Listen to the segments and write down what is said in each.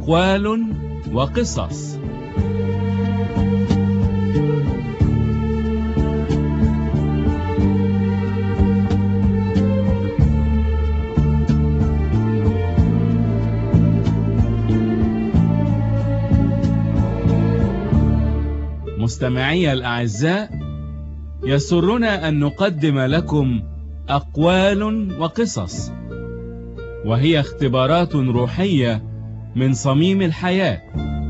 أقوال وقصص. مستمعي الأعزاء، يسرنا أن نقدم لكم أقوال وقصص، وهي اختبارات روحية من صميم الحياة.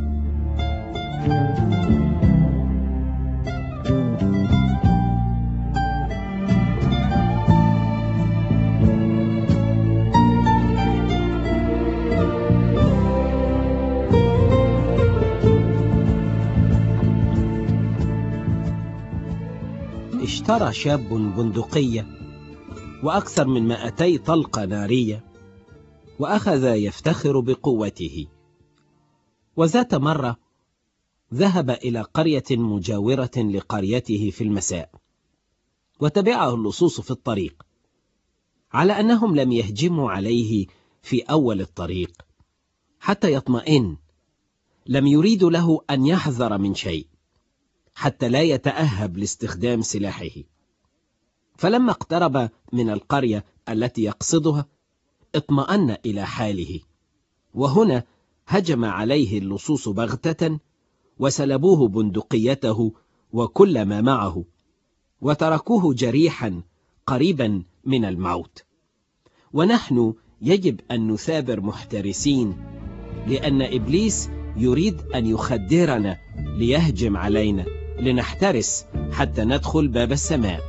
اشترى شاب بندقية وأكثر من 200 طلقة نارية، وأخذ يفتخر بقوته. وذات مرة ذهب إلى قرية مجاورة لقريته في المساء، وتبعه اللصوص في الطريق، على أنهم لم يهجموا عليه في أول الطريق حتى يطمئن. لم يريدوا له أن يحذر من شيء حتى لا يتأهب لاستخدام سلاحه. فلما اقترب من القرية التي يقصدها اطمأن إلى حاله، وهنا هجم عليه اللصوص بغتة وسلبوه بندقيته وكل ما معه، وتركوه جريحا قريبا من الموت. ونحن يجب أن نثابر محترسين، لأن إبليس يريد أن يخدرنا ليهجم علينا، لنحترس حتى ندخل باب السماء.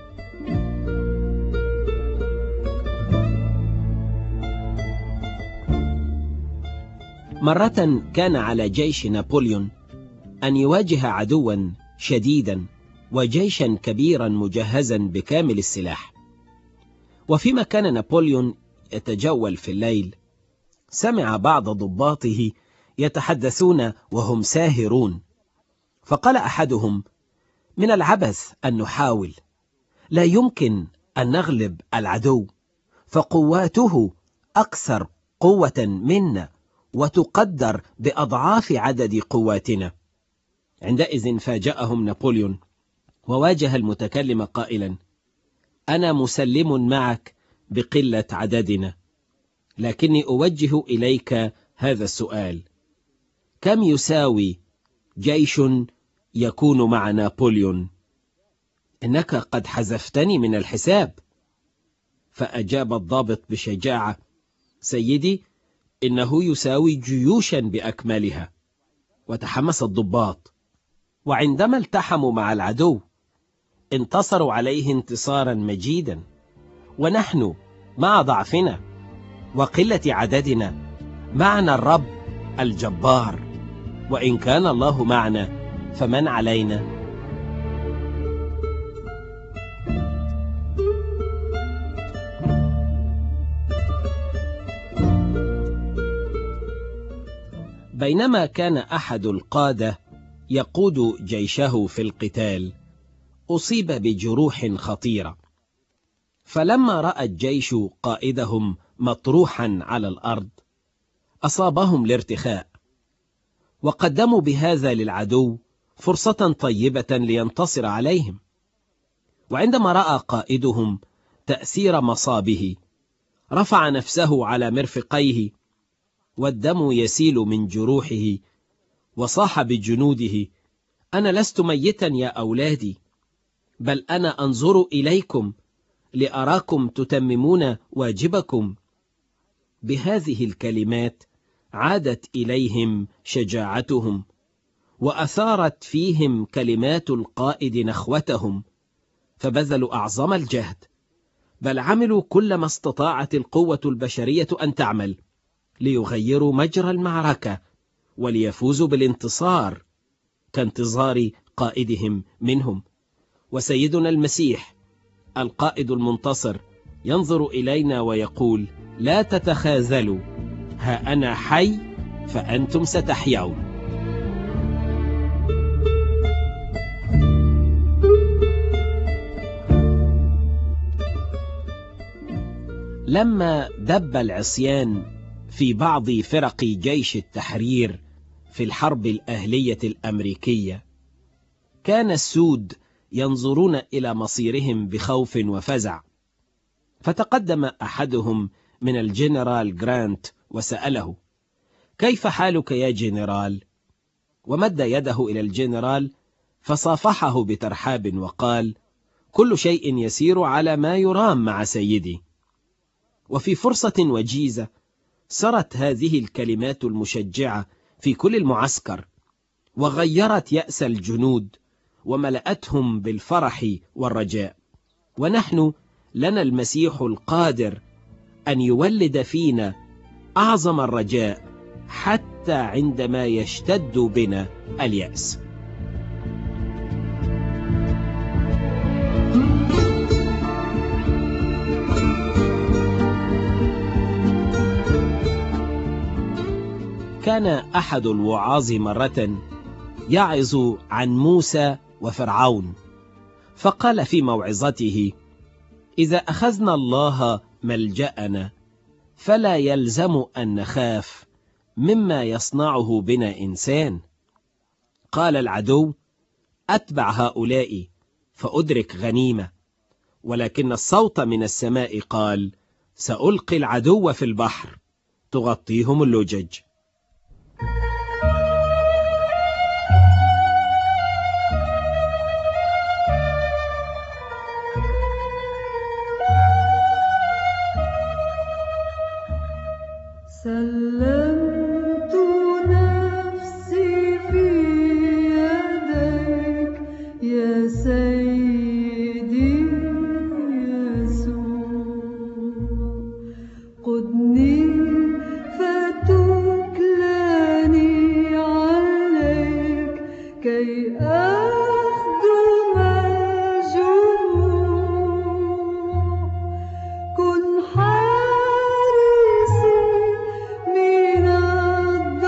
مرة كان على جيش نابليون أن يواجه عدوا شديدا وجيشا كبيرا مجهزا بكامل السلاح. وفيما كان نابليون يتجول في الليل، سمع بعض ضباطه يتحدثون وهم ساهرون، فقال أحدهم: من العبث أن نحاول، لا يمكن أن نغلب العدو، فقواته أكثر قوة منا وتقدر بأضعاف عدد قواتنا. عندئذ فاجأهم نابليون وواجه المتكلم قائلا: أنا مسلم معك بقلة عددنا، لكني أوجه إليك هذا السؤال: كم يساوي جيش يكون مع نابليون؟ إنك قد حذفتني من الحساب. فأجاب الضابط بشجاعة: سيدي، إنه يساوي جيوشا بأكملها. وتحمس الضباط، وعندما التحموا مع العدو انتصروا عليه انتصارا مجيدا. ونحن مع ضعفنا وقلة عددنا معنا الرب الجبار، وإن كان الله معنا فمن علينا؟ بينما كان أحد القادة يقود جيشه في القتال، أصيب بجروح خطيرة. فلما رأى الجيش قائدهم مطروحا على الأرض أصابهم الارتخاء، وقدموا بهذا للعدو فرصة طيبة لينتصر عليهم. وعندما رأى قائدهم تأثير مصابه رفع نفسه على مرفقيه، والدم يسيل من جروحه، وصاح بجنوده: أنا لست ميتا يا أولادي، بل أنا أنظر إليكم لأراكم تتممون واجبكم. بهذه الكلمات عادت إليهم شجاعتهم، وأثارت فيهم كلمات القائد نخوتهم، فبذلوا أعظم الجهد، بل عملوا كل ما استطاعت القوة البشرية أن تعمل ليغيروا مجرى المعركة وليفوزوا بالانتصار كانتظار قائدهم منهم. وسيدنا المسيح القائد المنتصر ينظر إلينا ويقول: لا تتخاذلوا، ها أنا حي فأنتم ستحيون. لما دب العصيان في بعض فرق جيش التحرير في الحرب الأهلية الأمريكية، كان السود ينظرون إلى مصيرهم بخوف وفزع، فتقدم أحدهم من الجنرال جرانت وسأله: كيف حالك يا جنرال؟ ومد يده إلى الجنرال فصافحه بترحاب وقال: كل شيء يسير على ما يرام مع سيدي. وفي فرصة وجيزة سرت هذه الكلمات المشجعة في كل المعسكر، وغيرت يأس الجنود وملأتهم بالفرح والرجاء. ونحن لنا المسيح القادر أن يولد فينا أعظم الرجاء حتى عندما يشتد بنا اليأس. كان أحد الوعاظ مرة يعظ عن موسى وفرعون، فقال في موعظته: إذا أخذنا الله ملجأنا فلا يلزم أن نخاف مما يصنعه بنا إنسان. قال العدو: أتبع هؤلاء فأدرك غنيمة، ولكن الصوت من السماء قال: سألقي العدو في البحر تغطيهم اللجج. سلمت نفسي في يديك يا سيدي يسوع، قدني فتكلني عليك كي أخدم الجموع. كن حارسي من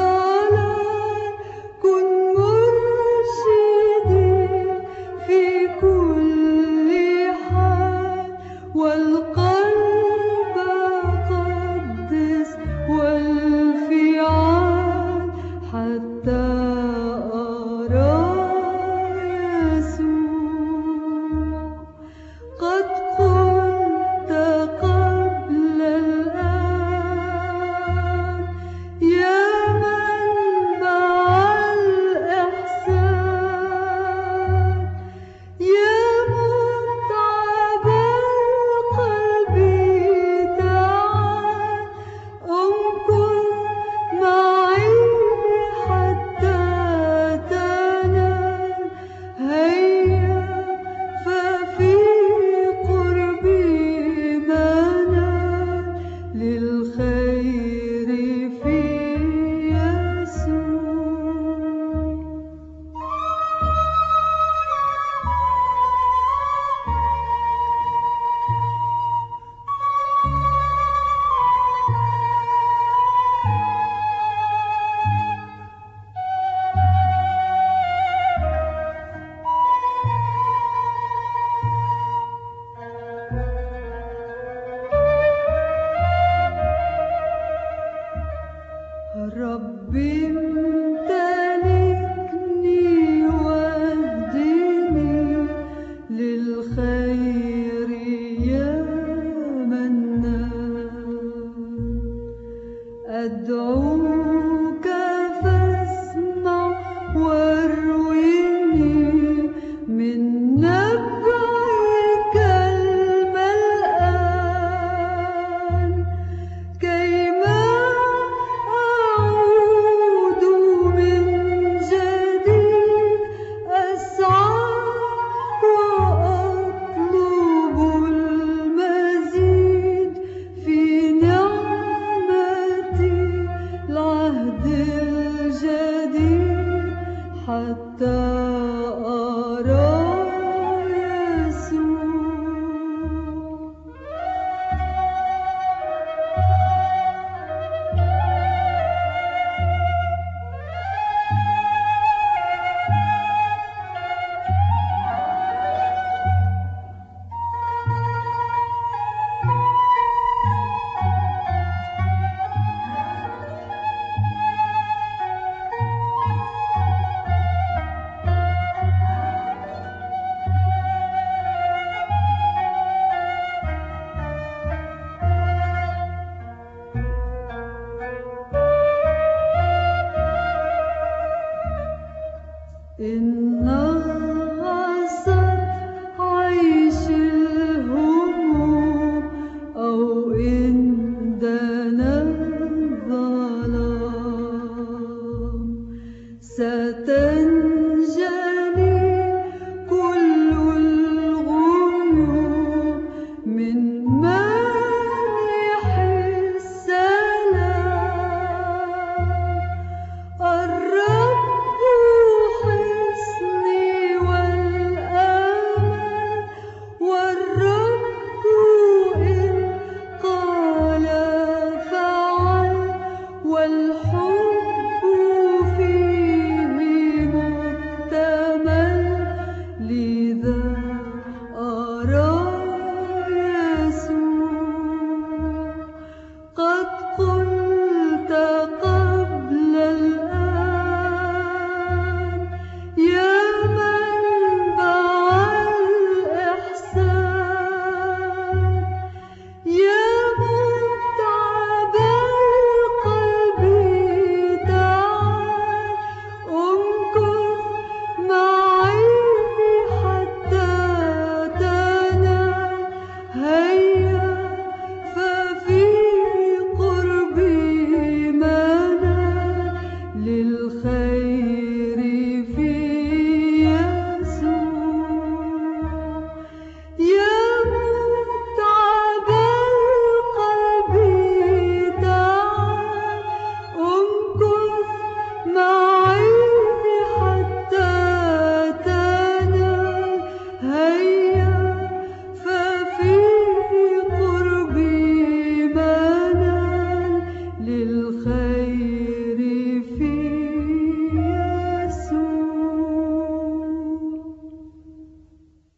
الضلال، كن مرشدي في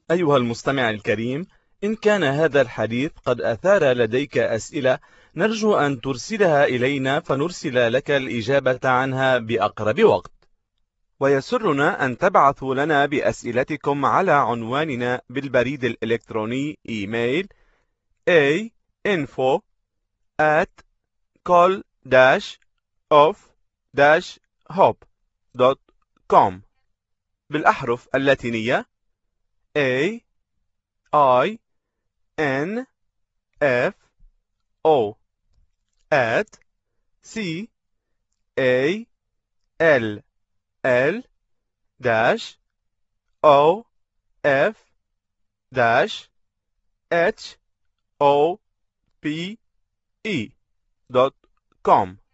أيها المستمع الكريم، إن كان هذا الحديث قد أثار لديك أسئلة، نرجو أن ترسلها إلينا فنرسل لك الإجابة عنها بأقرب وقت. ويسرنا أن تبعثوا لنا بأسئلتكم على عنواننا بالبريد الإلكتروني إيميل info@call-of-hope.com بالأحرف اللاتينية AINFO@call-of-hope.com.